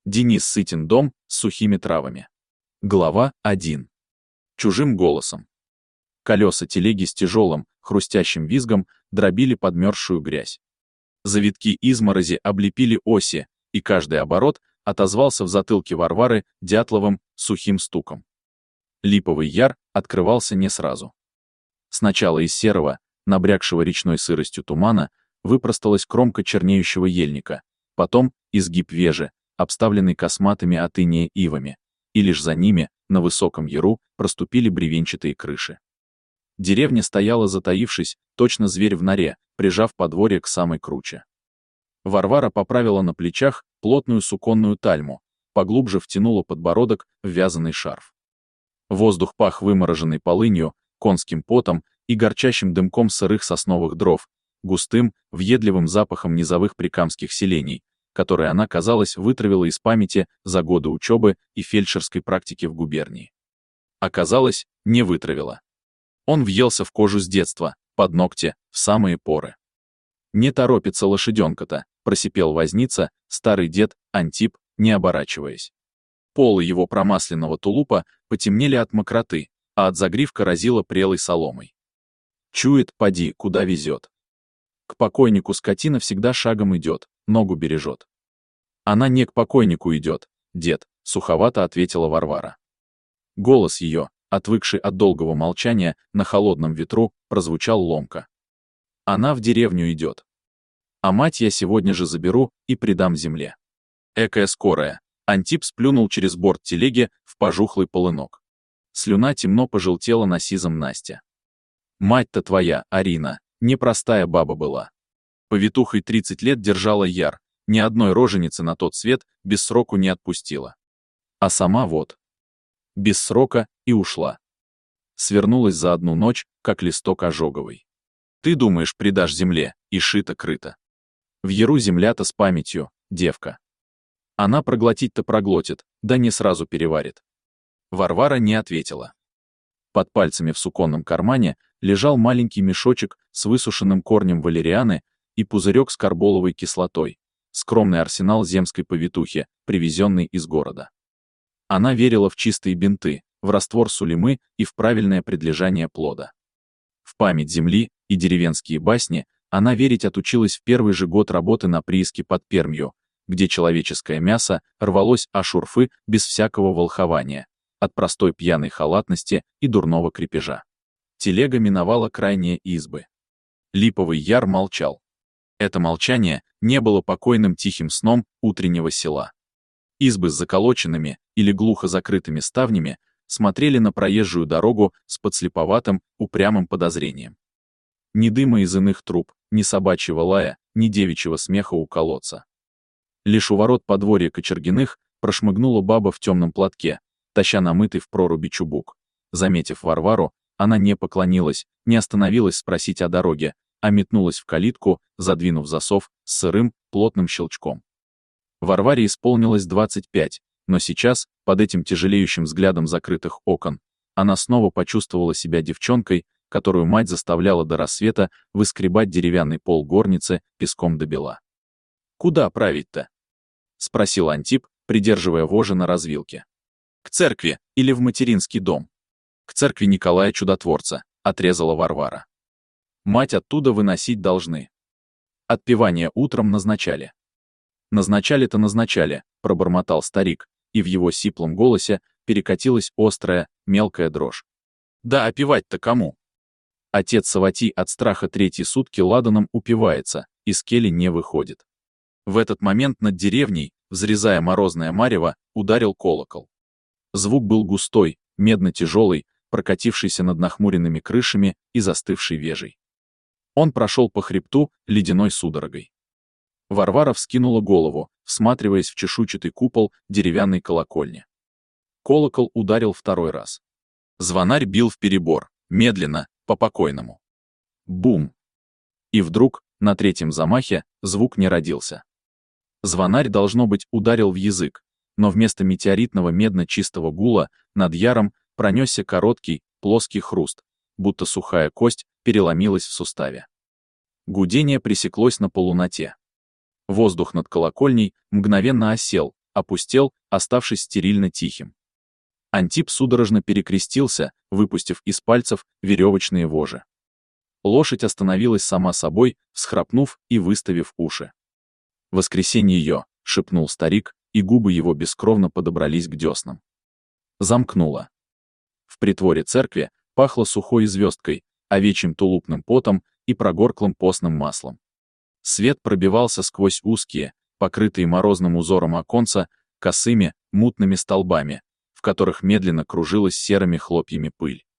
Денис Сытин дом с сухими травами. Глава 1. Чужим голосом. Колеса телеги с тяжелым, хрустящим визгом дробили подмерзшую грязь. Завитки изморози облепили оси, и каждый оборот отозвался в затылке Варвары дятловым, сухим стуком. Липовый яр открывался не сразу. Сначала из серого, набрякшего речной сыростью тумана, выпросталась кромка чернеющего ельника, потом изгиб вежи, обставленный косматыми от инея ивами, и лишь за ними, на высоком яру, проступили бревенчатые крыши. Деревня стояла затаившись, точно зверь в норе, прижав подворье к самой круче. Варвара поправила на плечах плотную суконную тальму, поглубже втянула подбородок в вязаный шарф. Воздух пах вымороженной полынью, конским потом и горчащим дымком сырых сосновых дров, густым, въедливым запахом низовых прикамских селений, которые она, казалось, вытравила из памяти за годы учебы и фельдшерской практики в губернии. Оказалось, не вытравила. Он въелся в кожу с детства, под ногти, в самые поры. «Не торопится лошаденка-то», — просипел возница, старый дед, Антип, не оборачиваясь. Полы его промасленного тулупа потемнели от мокроты, а от загривка разило прелой соломой. Чует, поди, куда везет. К покойнику скотина всегда шагом идет, ногу бережет. Она не к покойнику идет, дед, суховато ответила Варвара. Голос ее, отвыкший от долгого молчания на холодном ветру, прозвучал ломко. Она в деревню идет. А мать я сегодня же заберу и предам земле. Экая скорая. Антип сплюнул через борт телеги в пожухлый полынок. Слюна темно пожелтела на сизом Насте. Мать-то твоя, Арина, непростая баба была. Повитухой 30 лет держала яр, ни одной роженицы на тот свет без сроку не отпустила. А сама вот. Без срока и ушла. Свернулась за одну ночь, как листок ожоговый. Ты думаешь, предашь земле, и шито-крыто. В яру земля-то с памятью, девка. Она проглотить-то проглотит, да не сразу переварит. Варвара не ответила. Под пальцами в суконном кармане лежал маленький мешочек с высушенным корнем валерианы и пузырек с карболовой кислотой, скромный арсенал земской повитухи, привезенный из города. Она верила в чистые бинты, в раствор сулемы и в правильное предлежание плода. В память земли и деревенские басни она верить отучилась в первый же год работы на прииске под Пермью, где человеческое мясо рвалось о шурфы без всякого волхования, от простой пьяной халатности и дурного крепежа. Телега миновала крайние избы. Липовый яр молчал. Это молчание не было покойным тихим сном утреннего села. Избы с заколоченными или глухо закрытыми ставнями смотрели на проезжую дорогу с подслеповатым, упрямым подозрением. Ни дыма из иных труб, ни собачьего лая, ни девичьего смеха у колодца. Лишь у ворот подворья Кочергиных прошмыгнула баба в темном платке, таща намытый в проруби чубук. Заметив Варвару, она не поклонилась, не остановилась спросить о дороге, а метнулась в калитку, задвинув засов с сырым, плотным щелчком. Варваре исполнилось 25, но сейчас, под этим тяжелеющим взглядом закрытых окон, она снова почувствовала себя девчонкой, которую мать заставляла до рассвета выскребать деревянный пол горницы песком до бела. «Куда править-то?» — спросил Антип, придерживая вожжи на развилке. «К церкви или в материнский дом?» «К церкви Николая Чудотворца», — отрезала Варвара. «Мать оттуда выносить должны. Отпевание утром назначали». «Назначали-то назначали», — пробормотал старик, и в его сиплом голосе перекатилась острая, мелкая дрожь. «Да опевать-то кому?» Отец Саватий от страха третьи сутки ладаном упивается, из кели не выходит. В этот момент над деревней, взрезая морозное марево, ударил колокол. Звук был густой, медно-тяжелый, прокатившийся над нахмуренными крышами и застывшей вежей. Он прошел по хребту ледяной судорогой. Варвара вскинула голову, всматриваясь в чешуйчатый купол деревянной колокольни. Колокол ударил второй раз. Звонарь бил вперебор, медленно, по-покойному. Бум! И вдруг, на третьем замахе, звук не родился. Звонарь, должно быть, ударил в язык, но вместо метеоритного медно-чистого гула над яром пронесся короткий, плоский хруст, будто сухая кость переломилась в суставе. Гудение пресеклось на полуноте. Воздух над колокольней мгновенно осел, опустел, оставшись стерильно тихим. Антип судорожно перекрестился, выпустив из пальцев веревочные вожжи. Лошадь остановилась сама собой, всхрапнув и выставив уши. «Воскресенье ее!» — шепнул старик, и губы его бескровно подобрались к деснам. Замкнуло. В притворе церкви пахло сухой звездкой, овечьим тулупным потом и прогорклым постным маслом. Свет пробивался сквозь узкие, покрытые морозным узором оконца, косыми, мутными столбами, в которых медленно кружилась серыми хлопьями пыль.